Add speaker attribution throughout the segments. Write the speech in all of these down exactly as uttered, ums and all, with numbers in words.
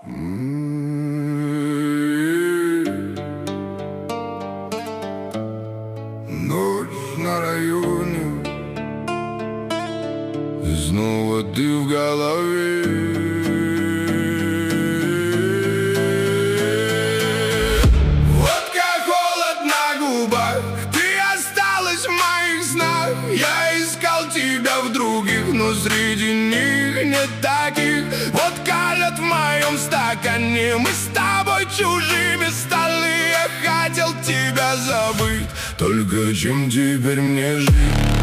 Speaker 1: Ночь на районе, и снова ты в голове. Водка, холод на губах, ты осталась в моих снах. Я искал тебя в других, но среди них нет таких. Водка, лед в моем стакане, мы с тобой чужими стали. Я хотел тебя забыть, только чем теперь мне жить?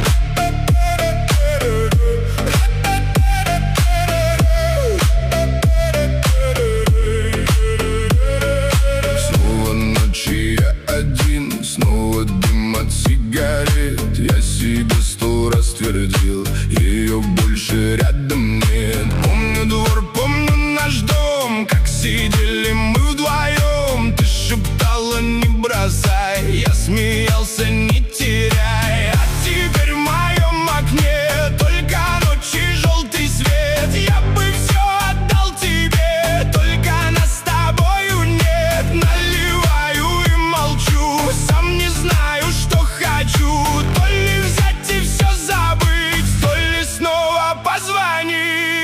Speaker 1: Снова ночи я один, снова дым от сигарет. Я себе сто раз твердил, ее больше рядом нет. Помню двор, помню наш дом, как сидели мы вдвоем. Ты шептала: не бросай, я смеялся: не теряй. А теперь в моем окне только ночь и желтый свет. Я бы все отдал тебе, только нас с тобою нет. Наливаю и молчу, сам не знаю, что хочу. То ли взять и все забыть, то ли снова позвонить.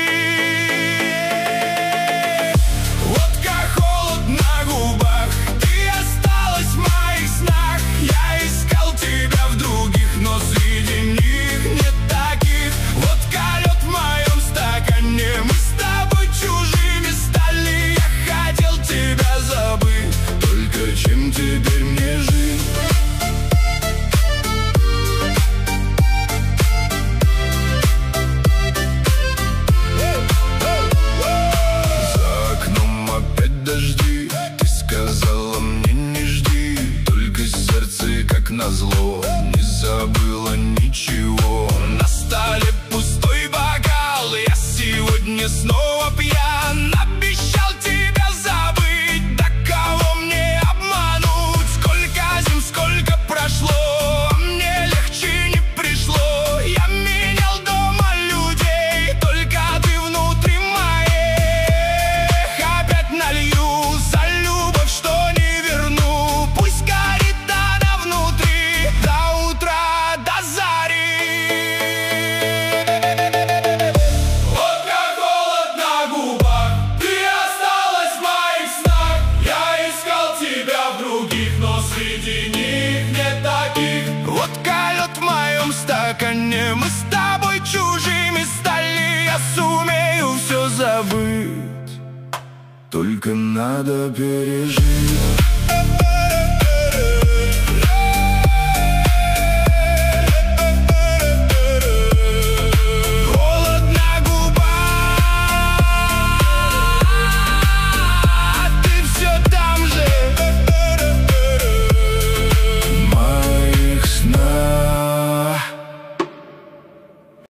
Speaker 1: Водка, холод на губах, ты осталась в моих снах. Я искал тебя в других, но среди них нет таких. Водка, лед в моем стакане, мы с тобой чужими стали. Я хотел тебя забыть, только чем теперь мне жить? За окном опять дожди, ты сказала мне: не жди. Только сердце, как назло, не забыла ничего. На столе пустой бокал, я сегодня снова пьян. Обещал тебя забыть, да кого мне обмануть? Сколько зим, сколько прошло, а мне легче не пришло. Я менял дома людей, только ты внутри моих. Опять налью за любовь, что не верну. Пусть горит она внутри до утра, до зари. Водка, холод на губах, ты осталась в моих снах. Я искал тебя в других, но среди них нет таких. Водка, лед в моем стакане, мы с тобой чужими стали. Я сумею все забыть, только надо пережить.